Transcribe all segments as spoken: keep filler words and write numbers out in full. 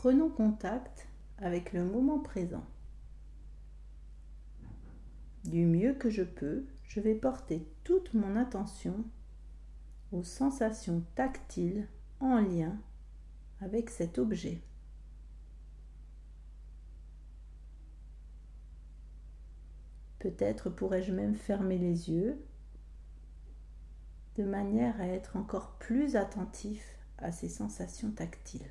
Prenons contact avec le moment présent. Du mieux que je peux, je vais porter toute mon attention aux sensations tactiles en lien avec cet objet. Peut-être pourrais-je même fermer les yeux de manière à être encore plus attentif à ces sensations tactiles.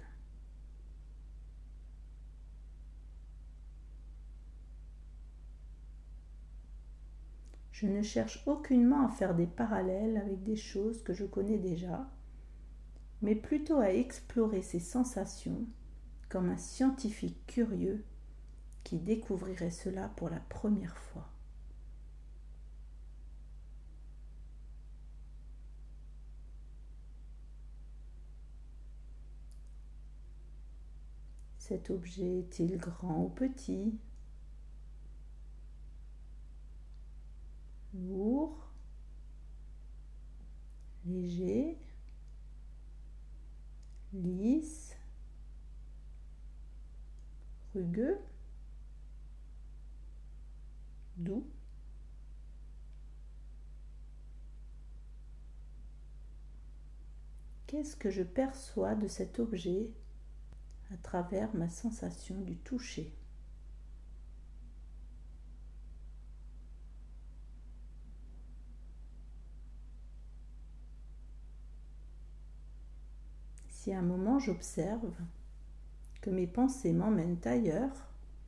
Je ne cherche aucunement à faire des parallèles avec des choses que je connais déjà, mais plutôt à explorer ces sensations comme un scientifique curieux qui découvrirait cela pour la première fois. Cet objet est-il grand ou petit? Lourd? Léger? Lisse? Rugueux? Doux? Qu'est-ce que je perçois de cet objet à travers ma sensation du toucher? Si à un moment j'observe que mes pensées m'emmènent ailleurs,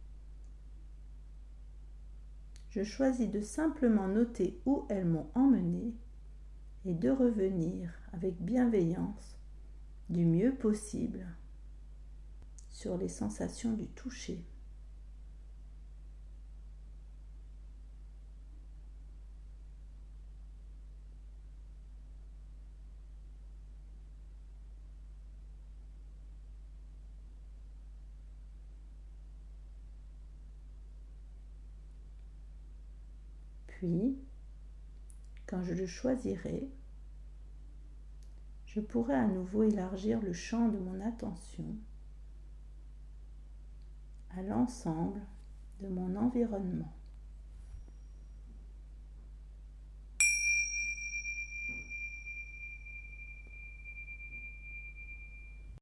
je choisis de simplement noter où elles m'ont emmené et de revenir avec bienveillance du mieux possible sur les sensations du toucher. Puis, quand je le choisirai, je pourrai à nouveau élargir le champ de mon attention à l'ensemble de mon environnement.